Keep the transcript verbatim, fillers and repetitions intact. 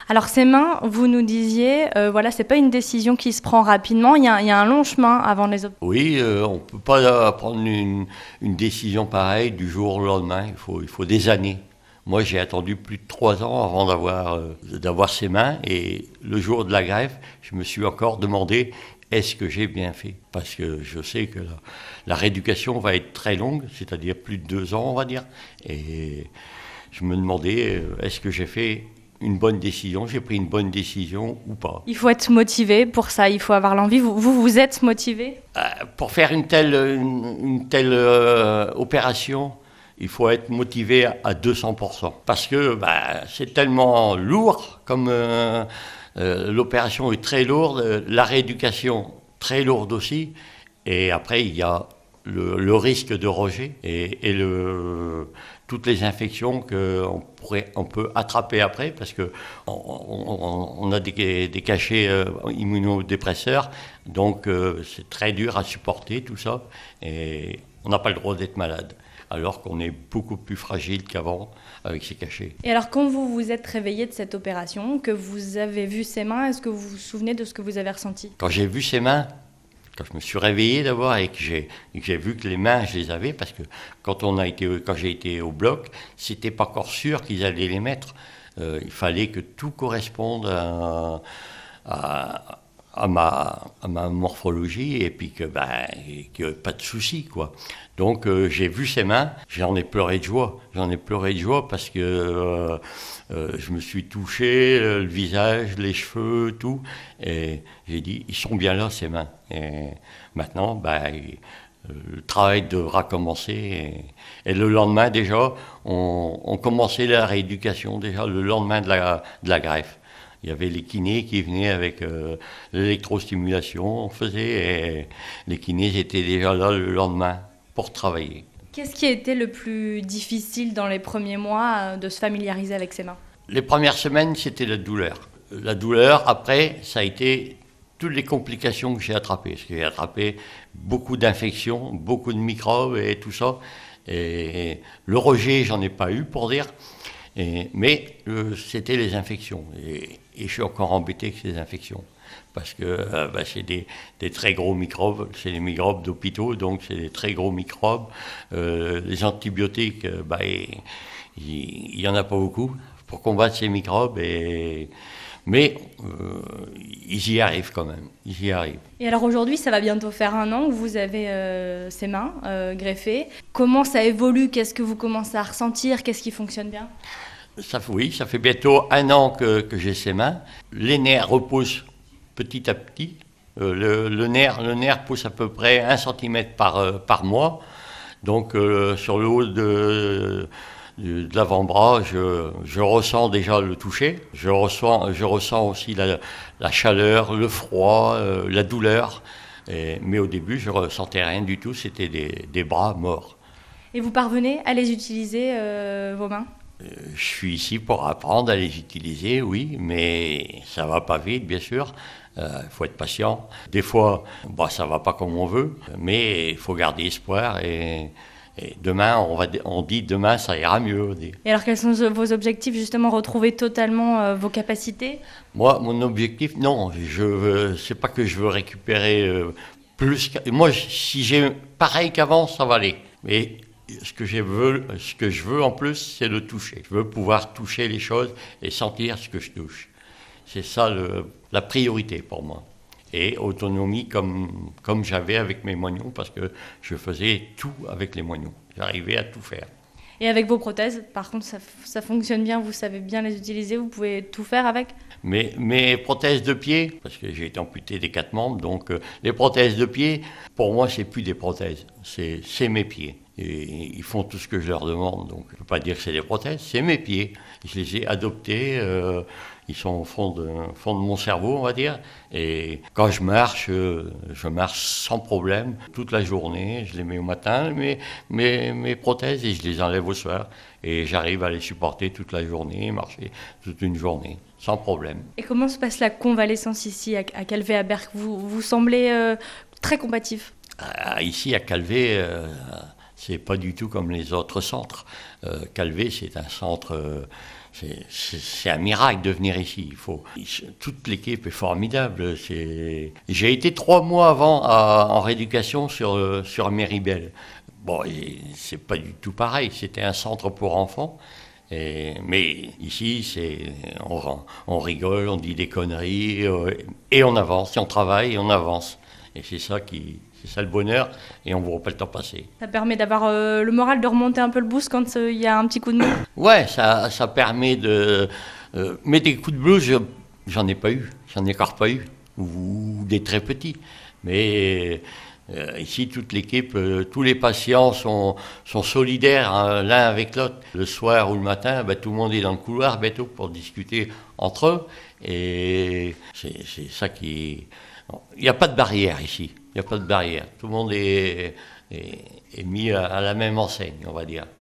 Alors ces mains, vous nous disiez, euh, voilà, c'est pas une décision qui se prend rapidement, il y a, il y a un long chemin avant les opérations. Oui, euh, on ne peut pas prendre une, une décision pareille du jour au lendemain, il faut, il faut des années. Moi, j'ai attendu plus de trois ans avant d'avoir, euh, d'avoir ces mains, et le jour de la greffe, je me suis encore demandé est-ce que j'ai bien fait ? Parce que je sais que la, la rééducation va être très longue, c'est-à-dire plus de deux ans, on va dire, et je me demandais est-ce que j'ai fait une bonne décision, j'ai pris une bonne décision ou pas. Il faut être motivé pour ça, il faut avoir l'envie. Vous, vous, vous êtes motivé ? euh, Pour faire une telle, une, une telle euh, opération, il faut être motivé à deux cents pour cent. Parce que bah, c'est tellement lourd, comme euh, euh, l'opération est très lourde, la rééducation très lourde aussi, et après il y a le, le risque de rejet et, et le... toutes les infections qu'on pourrait, on peut attraper après, parce qu'on on, on a des, des cachets euh, immunodépresseurs, donc euh, c'est très dur à supporter tout ça, et on n'a pas le droit d'être malade, alors qu'on est beaucoup plus fragile qu'avant avec ces cachets. Et alors quand vous vous êtes réveillé de cette opération, que vous avez vu ces mains, est-ce que vous vous souvenez de ce que vous avez ressenti ? Quand j'ai vu ces mains, quand je me suis réveillé d'abord et que j'ai, et que j'ai vu que les mains, je les avais, parce que quand, on a été, quand j'ai été au bloc, c'était pas encore sûr qu'ils allaient les mettre. Euh, il fallait que tout corresponde à, à, à, ma, à ma morphologie et puis que, ben, qu'il n'y ait pas de soucis, quoi. Donc euh, j'ai vu ces mains, j'en ai pleuré de joie. J'en ai pleuré de joie parce que euh, euh, je me suis touché, le visage, les cheveux, tout. Et j'ai dit, ils sont bien là, ces mains. Et maintenant, ben, le travail devra commencer. Et, et le lendemain, déjà, on, on commençait la rééducation, déjà le lendemain de la, de la greffe. Il y avait les kinés qui venaient avec euh, l'électrostimulation, on faisait, et les kinés étaient déjà là le lendemain pour travailler. Qu'est-ce qui a été le plus difficile dans les premiers mois de se familiariser avec ces mains ? Les premières semaines, c'était la douleur. La douleur, après, ça a été toutes les complications que j'ai attrapées. Parce que j'ai attrapé beaucoup d'infections, beaucoup de microbes et tout ça. Et le rejet, j'en ai pas eu pour dire. Et, mais euh, c'était les infections. Et, et je suis encore embêté avec ces infections. Parce que euh, bah, c'est des, des très gros microbes, c'est des microbes d'hôpitaux, donc c'est des très gros microbes. Euh, les antibiotiques, euh, bah, il n'y en a pas beaucoup pour combattre ces microbes, et... mais euh, ils y arrivent quand même, ils y arrivent. Et alors aujourd'hui, ça va bientôt faire un an que vous avez euh, ces mains euh, greffées. Comment ça évolue ? Qu'est-ce que vous commencez à ressentir ? Qu'est-ce qui fonctionne bien ? Ça, oui, ça fait bientôt un an que, que j'ai ces mains. Les nerfs repoussent petit à petit. Euh, le, le, nerf, le nerf pousse à peu près un centimètre par, euh, par mois. Donc euh, sur le haut de, de, de l'avant-bras, je, je ressens déjà le toucher. Je ressens, je ressens aussi la, la chaleur, le froid, euh, la douleur. Et, mais au début, je ne ressentais rien du tout. C'était des, des bras morts. Et vous parvenez à les utiliser, euh, vos mains ? Je suis ici pour apprendre à les utiliser, oui, mais ça va pas vite, bien sûr. Il euh, faut être patient. Des fois, bah, ça va pas comme on veut, mais il faut garder espoir. Et, et demain, on, va, on dit demain, ça ira mieux. Et alors, quels sont vos objectifs, justement, retrouver totalement euh, vos capacités ? Moi, mon objectif, non, je c'est pas que je veux récupérer euh, plus. Moi, si j'ai pareil qu'avant, ça va aller. Mais Ce que, je veux, ce que je veux en plus, c'est le toucher. Je veux pouvoir toucher les choses et sentir ce que je touche. C'est ça le, la priorité pour moi. Et autonomie comme, comme j'avais avec mes moignons, parce que je faisais tout avec les moignons. J'arrivais à tout faire. Et avec vos prothèses, par contre, ça, ça fonctionne bien, vous savez bien les utiliser, vous pouvez tout faire avec ? Mes, mes prothèses de pied, parce que j'ai été amputé des quatre membres, donc euh, les prothèses de pied, pour moi, c'est plus des prothèses, c'est, c'est mes pieds. Et ils font tout ce que je leur demande, donc je ne peux pas dire que c'est des prothèses, c'est mes pieds. Je les ai adoptés, euh, ils sont au fond de, fond de mon cerveau, on va dire. Et quand je marche, euh, je marche sans problème toute la journée. Je les mets au matin, mes, mes, mes prothèses, et je les enlève au soir. Et j'arrive à les supporter toute la journée, marcher toute une journée, sans problème. Et comment se passe la convalescence ici, à, à Calvé, à Berck ? Vous, vous semblez euh, très combatif. Ah, ici, à Calvé... Euh, c'est pas du tout comme les autres centres. Euh, Calvé, c'est un centre, euh, c'est, c'est, c'est un miracle de venir ici. Il faut, toute l'équipe est formidable. C'est, j'ai été trois mois avant à, en rééducation sur, sur Méribel. Bon, et c'est pas du tout pareil. C'était un centre pour enfants. Et, mais ici, c'est, on, on rigole, on dit des conneries, et on avance, et on travaille, et on avance. Et c'est ça qui, c'est ça le bonheur, et on ne voit pas le temps passer. Ça permet d'avoir euh, le moral, de remonter un peu le boost quand il euh, y a un petit coup de mou. Ouais, ça, ça permet de... Euh, mais des coups de blues, je, j'en ai pas eu, j'en ai encore pas eu, ou des très petits. Mais... Euh, ici, toute l'équipe, euh, tous les patients sont, sont solidaires hein, l'un avec l'autre. Le soir ou le matin, bah, tout le monde est dans le couloir bientôt pour discuter entre eux. Et c'est, c'est ça qui... Il n'y a pas de barrière ici. Il n'y a pas de barrière. Tout le monde est, est, est mis à, à la même enseigne, on va dire.